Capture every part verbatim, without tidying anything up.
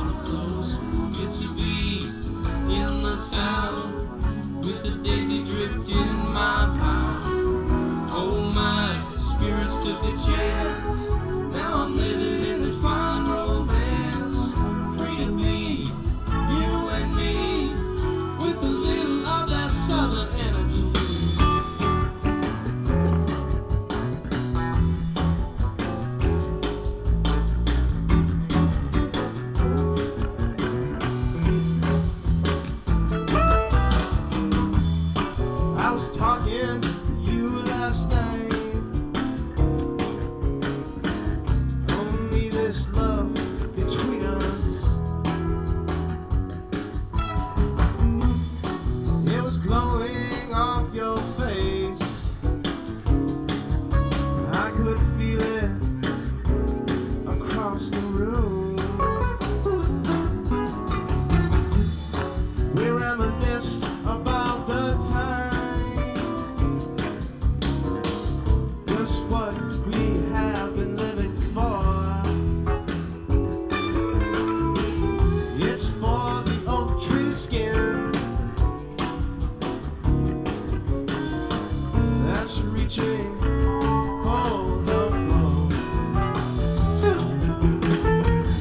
water flows. Good to be in the south with the daisy dripped in my mouth. Oh, my spirits took a chance. Now I'm living in this fine romance. Free to be you and me with a little of that southern energy. I was talking to you last night. Only this love between us. It was glowing off your face. I could feel it across the room. We reminisced about the time, just what we have been living for. It's for the oak tree skin that's reaching for the floor.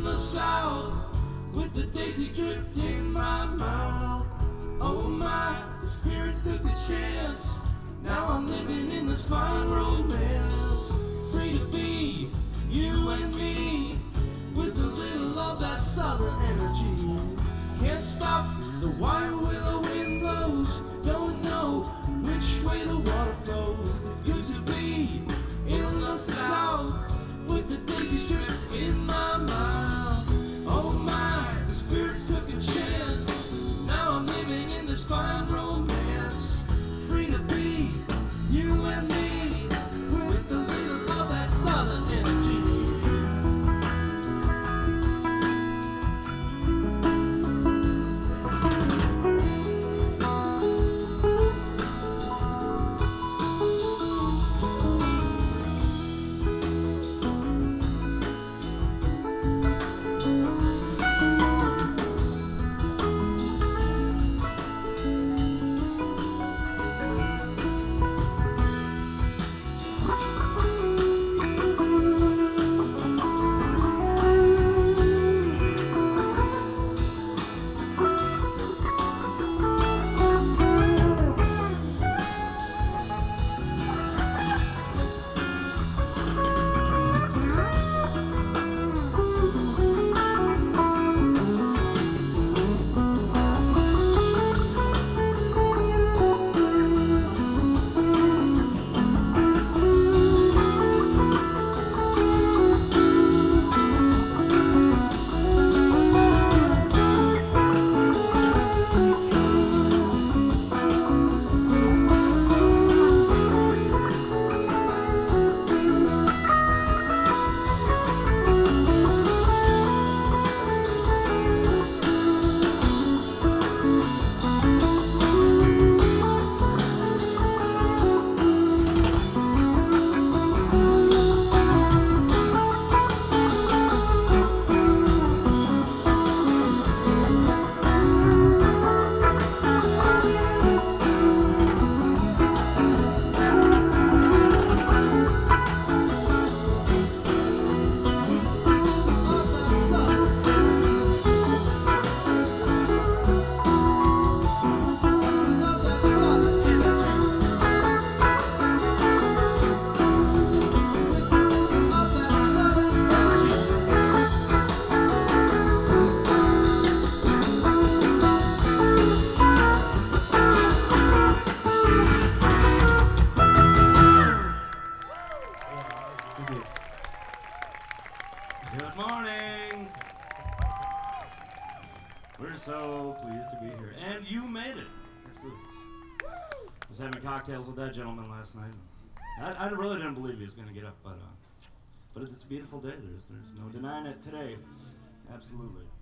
the south, with the daisy dripped in my mouth. Oh my, the spirits took a chance. Now I'm living in this fine romance. Free to be you and me, with a little of that southern energy. Can't stop, the wild willow wind blows. Don't know which way the water flows. It's good to be in the south, with the daisy drip in my mouth. Oh my, the spirits took a chance. Now I'm living in this fine romance. Free to be you and me, with a little of that southern energy. Good morning. We're so pleased to be here. And you made it. Absolutely. I was having cocktails with that gentleman last night. I, I really didn't believe he was going to get up, but uh, but it's a beautiful day. There's, there's no denying it today. Absolutely.